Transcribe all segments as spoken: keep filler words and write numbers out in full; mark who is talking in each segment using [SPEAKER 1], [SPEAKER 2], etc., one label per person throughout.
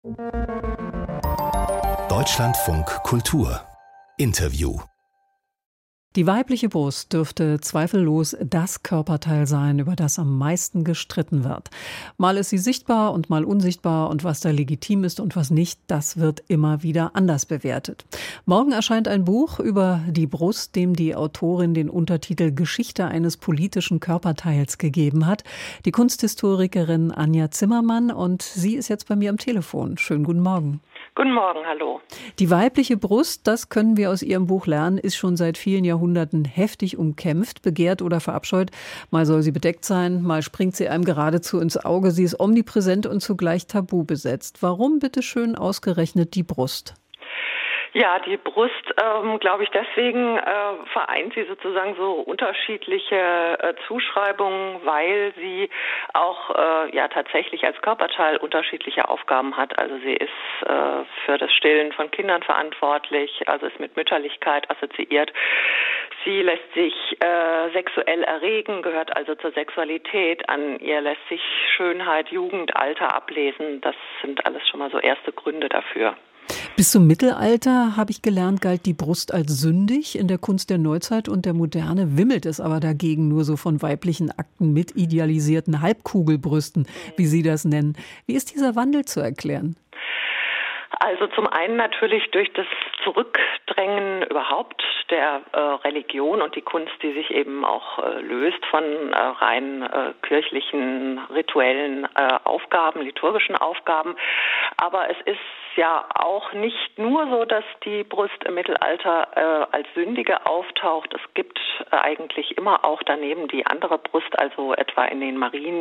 [SPEAKER 1] Deutschlandfunk Kultur Interview.
[SPEAKER 2] Die weibliche Brust dürfte zweifellos das Körperteil sein, über das am meisten gestritten wird. Mal ist sie sichtbar und mal unsichtbar, und was da legitim ist und was nicht, das wird immer wieder anders bewertet. Morgen erscheint ein Buch über die Brust, dem die Autorin den Untertitel Geschichte eines politischen Körperteils gegeben hat. Die Kunsthistorikerin Anja Zimmermann, und sie ist jetzt bei mir am Telefon. Schönen guten Morgen.
[SPEAKER 3] Guten Morgen, hallo.
[SPEAKER 2] Die weibliche Brust, das können wir aus ihrem Buch lernen, ist schon seit vielen Jahrhunderten heftig umkämpft, begehrt oder verabscheut. Mal soll sie bedeckt sein, mal springt sie einem geradezu ins Auge. Sie ist omnipräsent und zugleich tabu besetzt. Warum bitteschön ausgerechnet die Brust?
[SPEAKER 3] Ja, die Brust, ähm, glaube ich, deswegen äh, vereint sie sozusagen so unterschiedliche äh, Zuschreibungen, weil sie auch äh, ja tatsächlich als Körperteil unterschiedliche Aufgaben hat. Also sie ist äh, für das Stillen von Kindern verantwortlich, also ist mit Mütterlichkeit assoziiert. Sie lässt sich äh, sexuell erregen, gehört also zur Sexualität. An ihr lässt sich Schönheit, Jugend, Alter ablesen. Das sind alles schon mal so erste Gründe dafür.
[SPEAKER 2] Bis zum Mittelalter, habe ich gelernt, galt die Brust als sündig. In der Kunst der Neuzeit und der Moderne wimmelt es aber dagegen nur so von weiblichen Akten mit idealisierten Halbkugelbrüsten, wie Sie das nennen. Wie ist dieser Wandel zu erklären?
[SPEAKER 3] Also zum einen natürlich durch das Zurückdrängen überhaupt der äh, Religion und die Kunst, die sich eben auch äh, löst von äh, rein äh, kirchlichen, rituellen äh, Aufgaben, liturgischen Aufgaben. Aber es ist ja auch nicht nur so, dass die Brust im Mittelalter äh, als Sündige auftaucht. Es gibt äh, eigentlich immer auch daneben die andere Brust, also etwa in den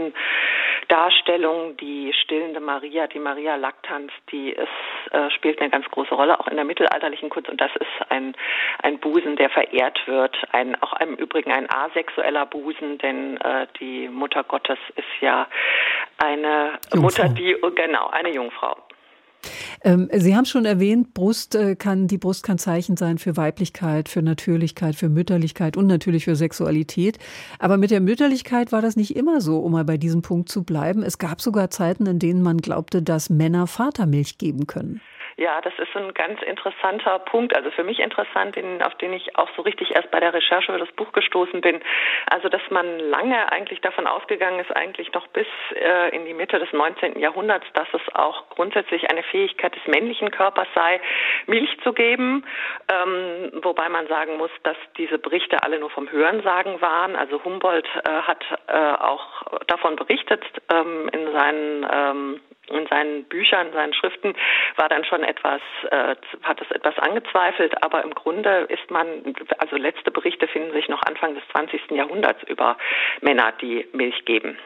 [SPEAKER 3] Mariendarstellungen, die stillende Maria, die Maria Lactans, die ist, äh, spielt eine ganz große Rolle, auch in der mittelalterlichen Kunst. Und das ist ein, ein Busen, der verehrt wird. Ein, auch im Übrigen ein asexueller Busen, denn äh, die Mutter Gottes ist ja eine Jungfrau. Mutter, die, genau, eine Jungfrau.
[SPEAKER 2] Ähm, Sie haben schon erwähnt, Brust äh, kann, die Brust kann Zeichen sein für Weiblichkeit, für Natürlichkeit, für Mütterlichkeit und natürlich für Sexualität. Aber mit der Mütterlichkeit war das nicht immer so, um mal bei diesem Punkt zu bleiben. Es gab sogar Zeiten, in denen man glaubte, dass Männer Vatermilch geben können.
[SPEAKER 3] Ja, das ist ein ganz interessanter Punkt, also für mich interessant, den, auf den ich auch so richtig erst bei der Recherche für das Buch gestoßen bin. Also, dass man lange eigentlich davon ausgegangen ist, eigentlich noch bis äh, in die Mitte des neunzehnten Jahrhunderts, dass es auch grundsätzlich eine Fähigkeit des männlichen Körpers sei, Milch zu geben, ähm, wobei man sagen muss, dass diese Berichte alle nur vom Hörensagen waren. Also Humboldt äh, hat äh, auch davon berichtet ähm, in seinen ähm, in seinen Büchern, seinen Schriften war dann schon etwas, äh, hat es etwas angezweifelt, aber im Grunde ist man, also letzte Berichte finden sich noch Anfang des zwanzigsten Jahrhunderts über Männer, die Milch geben.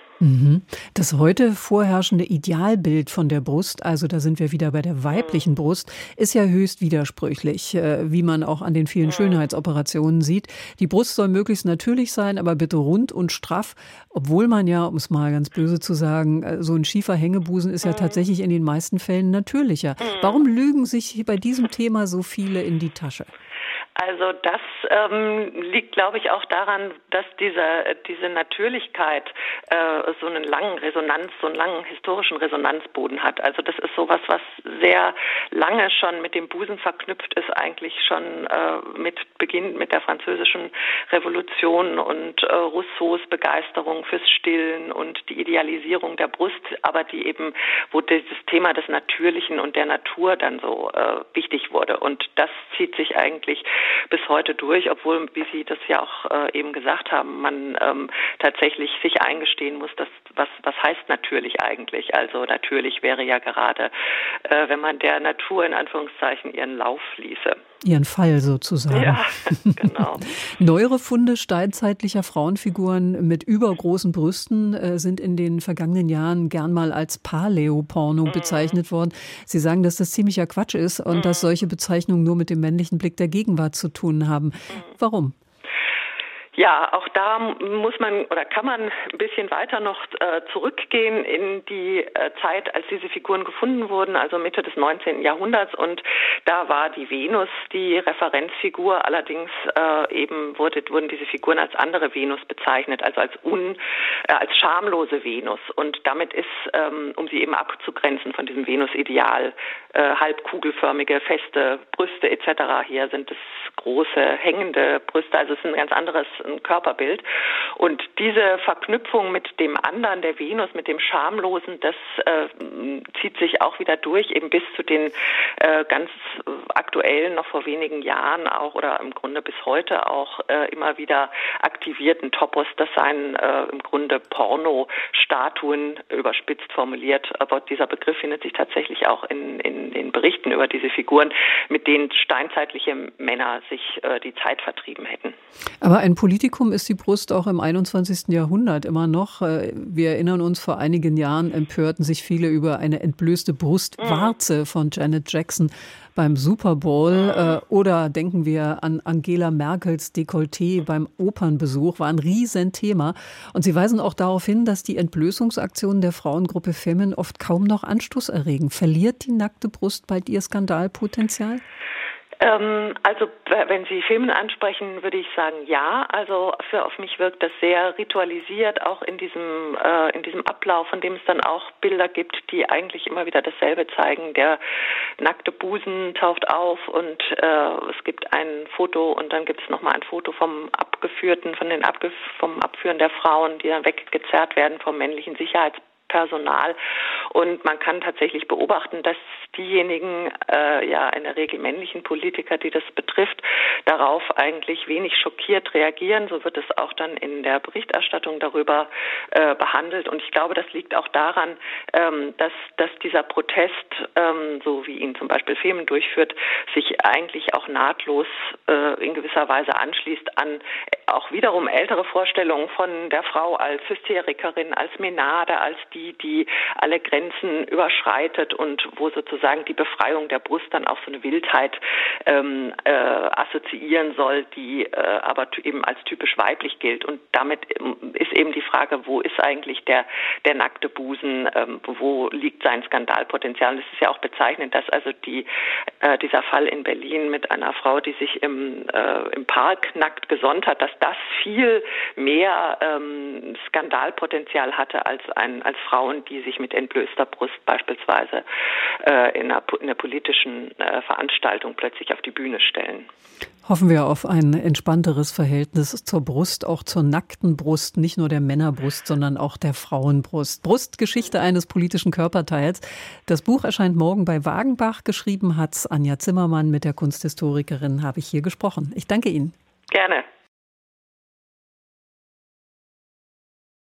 [SPEAKER 2] Das heute vorherrschende Idealbild von der Brust, also da sind wir wieder bei der weiblichen Brust, ist ja höchst widersprüchlich, wie man auch an den vielen Schönheitsoperationen sieht. Die Brust soll möglichst natürlich sein, aber bitte rund und straff, obwohl man ja, um es mal ganz böse zu sagen, so ein schiefer Hängebusen ist ja tatsächlich in den meisten Fällen natürlicher. Warum lügen sich bei diesem Thema so viele in die Tasche?
[SPEAKER 3] Also das ähm, liegt, glaube ich, auch daran, dass diese diese Natürlichkeit äh, so einen langen Resonanz, so einen langen historischen Resonanzboden hat. Also das ist sowas, was sehr lange schon mit dem Busen verknüpft ist, eigentlich schon äh, mit Beginn mit der Französischen Revolution und äh, Rousseaus Begeisterung fürs Stillen und die Idealisierung der Brust, aber die eben, wo dieses Thema des Natürlichen und der Natur dann so äh, wichtig wurde. Und das zieht sich eigentlich bis heute durch, obwohl, wie Sie das ja auch äh, eben gesagt haben, man ähm, tatsächlich sich eingestehen muss, dass was was heißt natürlich eigentlich. Also natürlich wäre ja gerade, äh, wenn man der Natur in Anführungszeichen ihren Lauf ließe.
[SPEAKER 2] Ihren Fall sozusagen.
[SPEAKER 3] Ja, genau.
[SPEAKER 2] Neuere Funde steinzeitlicher Frauenfiguren mit übergroßen Brüsten äh, sind in den vergangenen Jahren gern mal als Paleo-Porno mhm. bezeichnet worden. Sie sagen, dass das ziemlicher Quatsch ist und mhm. dass solche Bezeichnungen nur mit dem männlichen Blick der Gegenwart zu tun haben. Mhm. Warum?
[SPEAKER 3] Ja, auch da muss man oder kann man ein bisschen weiter noch äh, zurückgehen in die äh, Zeit, als diese Figuren gefunden wurden, also Mitte des neunzehnten Jahrhunderts. Und da war die Venus die Referenzfigur. Allerdings äh, eben wurde, wurden diese Figuren als andere Venus bezeichnet, also als un, äh, als schamlose Venus. Und damit ist, ähm, um sie eben abzugrenzen von diesem Venus-Ideal, äh, halbkugelförmige, feste Brüste et cetera. Hier sind es große, hängende Brüste. Also es ist ein ganz anderes ein Körperbild. Und diese Verknüpfung mit dem anderen, der Venus, mit dem Schamlosen, das äh, zieht sich auch wieder durch, eben bis zu den äh, ganz aktuellen, noch vor wenigen Jahren auch oder im Grunde bis heute auch äh, immer wieder aktivierten Topos. Das seien äh, im Grunde Porno-Statuen, überspitzt formuliert. Aber dieser Begriff findet sich tatsächlich auch in, in den Berichten über diese Figuren, mit denen steinzeitliche Männer sich äh, die Zeit vertrieben hätten.
[SPEAKER 2] Aber ein Politikum ist die Brust auch im einundzwanzigsten Jahrhundert immer noch. Wir erinnern uns, vor einigen Jahren empörten sich viele über eine entblößte Brustwarze von Janet Jackson beim Super Bowl. Oder denken wir an Angela Merkels Dekolleté beim Opernbesuch, war ein Riesenthema. Und Sie weisen auch darauf hin, dass die Entblößungsaktionen der Frauengruppe Femin oft kaum noch Anstoß erregen. Verliert die nackte Brust bald ihr Skandalpotenzial?
[SPEAKER 3] Ähm, also wenn Sie Filme ansprechen, würde ich sagen, ja. Also für auf mich wirkt das sehr ritualisiert, auch in diesem äh, in diesem Ablauf, von dem es dann auch Bilder gibt, die eigentlich immer wieder dasselbe zeigen. Der nackte Busen taucht auf und äh, es gibt ein Foto und dann gibt es nochmal ein Foto vom Abgeführten, von den Abgef- vom Abführen der Frauen, die dann weggezerrt werden vom männlichen Sicherheitspersonal. Und man kann tatsächlich beobachten, dass diejenigen, äh, ja in der Regel männlichen Politiker, die das betrifft, darauf eigentlich wenig schockiert reagieren. So wird es auch dann in der Berichterstattung darüber äh, behandelt. Und ich glaube, das liegt auch daran, ähm, dass, dass dieser Protest, ähm, so wie ihn zum Beispiel Femin durchführt, sich eigentlich auch nahtlos äh, in gewisser Weise anschließt an auch wiederum ältere Vorstellungen von der Frau als Hysterikerin, als Menade, als die, die alle Grenzen überschreitet und wo sozusagen die Befreiung der Brust dann auch so eine Wildheit ähm, äh, assoziieren soll, die äh, aber eben als typisch weiblich gilt. Und damit ist eben die Frage, wo ist eigentlich der, der nackte Busen, ähm, wo liegt sein Skandalpotenzial? Und es ist ja auch bezeichnend, dass also die, äh, dieser Fall in Berlin mit einer Frau, die sich im, äh, im Park nackt gesonnt hat, dass das viel mehr ähm, Skandalpotenzial hatte als ein als Frauen, die sich mit entblößter Brust beispielsweise äh, in, einer, in einer politischen äh, Veranstaltung plötzlich auf die Bühne stellen.
[SPEAKER 2] Hoffen wir auf ein entspannteres Verhältnis zur Brust, auch zur nackten Brust, nicht nur der Männerbrust, sondern auch der Frauenbrust. Brustgeschichte eines politischen Körperteils. Das Buch erscheint morgen bei Wagenbach. Geschrieben hat Anja Zimmermann. Mit der Kunsthistorikerin habe ich hier gesprochen. Ich danke Ihnen.
[SPEAKER 3] Gerne.